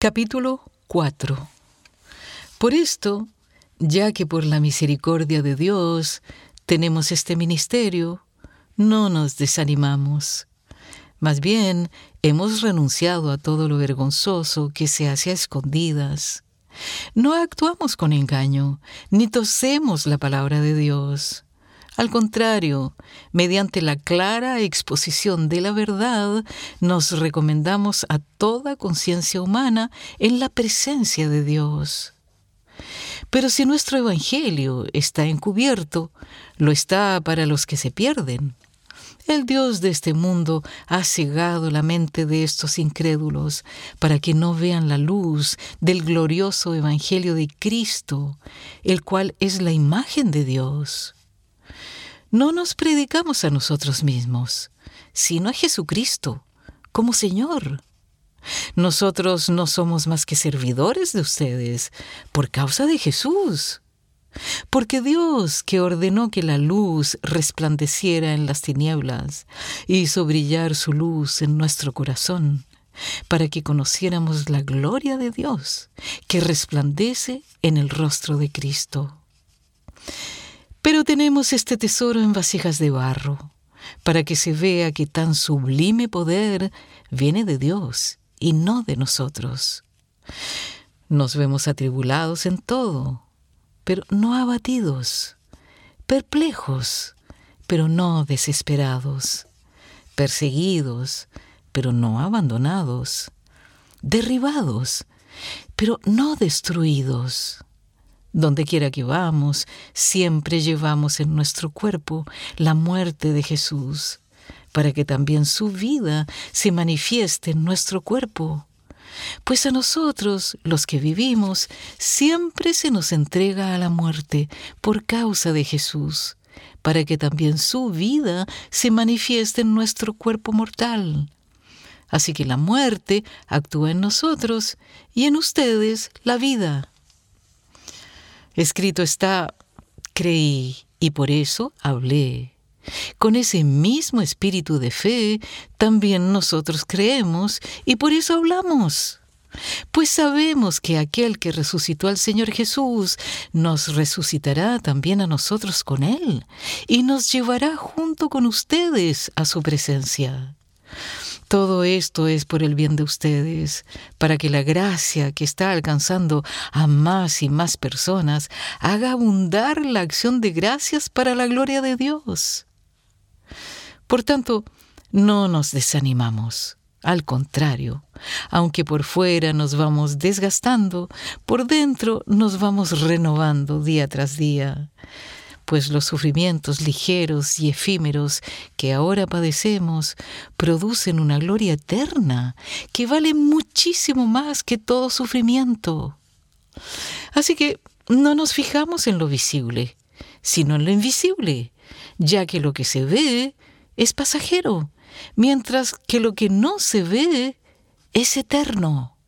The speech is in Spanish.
Capítulo 4. Por esto, ya que por la misericordia de Dios tenemos este ministerio, no nos desanimamos. Más bien, hemos renunciado a todo lo vergonzoso que se hace a escondidas. No actuamos con engaño, ni tosemos la palabra de Dios. Al contrario, mediante la clara exposición de la verdad, nos recomendamos a toda conciencia humana en la presencia de Dios. Pero si nuestro evangelio está encubierto, lo está para los que se pierden. El Dios de este mundo ha cegado la mente de estos incrédulos para que no vean la luz del glorioso evangelio de Cristo, el cual es la imagen de Dios. No nos predicamos a nosotros mismos, sino a Jesucristo como Señor. Nosotros no somos más que servidores de ustedes por causa de Jesús. Porque Dios, que ordenó que la luz resplandeciera en las tinieblas, hizo brillar su luz en nuestro corazón, para que conociéramos la gloria de Dios, que resplandece en el rostro de Cristo. Pero tenemos este tesoro en vasijas de barro, para que se vea que tan sublime poder viene de Dios y no de nosotros. Nos vemos atribulados en todo, pero no abatidos, perplejos, pero no desesperados, perseguidos, pero no abandonados, derribados, pero no destruidos. Donde quiera que vamos, siempre llevamos en nuestro cuerpo la muerte de Jesús, para que también su vida se manifieste en nuestro cuerpo. Pues a nosotros, los que vivimos, siempre se nos entrega a la muerte por causa de Jesús, para que también su vida se manifieste en nuestro cuerpo mortal. Así que la muerte actúa en nosotros y en ustedes la vida. Escrito está, creí y por eso hablé. Con ese mismo espíritu de fe, también nosotros creemos y por eso hablamos. Pues sabemos que aquel que resucitó al Señor Jesús nos resucitará también a nosotros con Él y nos llevará junto con ustedes a su presencia. Todo esto es por el bien de ustedes, para que la gracia que está alcanzando a más y más personas haga abundar la acción de gracias para la gloria de Dios. Por tanto, no nos desanimamos. Al contrario, aunque por fuera nos vamos desgastando, por dentro nos vamos renovando día tras día. Pues los sufrimientos ligeros y efímeros que ahora padecemos producen una gloria eterna que vale muchísimo más que todo sufrimiento. Así que no nos fijamos en lo visible, sino en lo invisible, ya que lo que se ve es pasajero, mientras que lo que no se ve es eterno.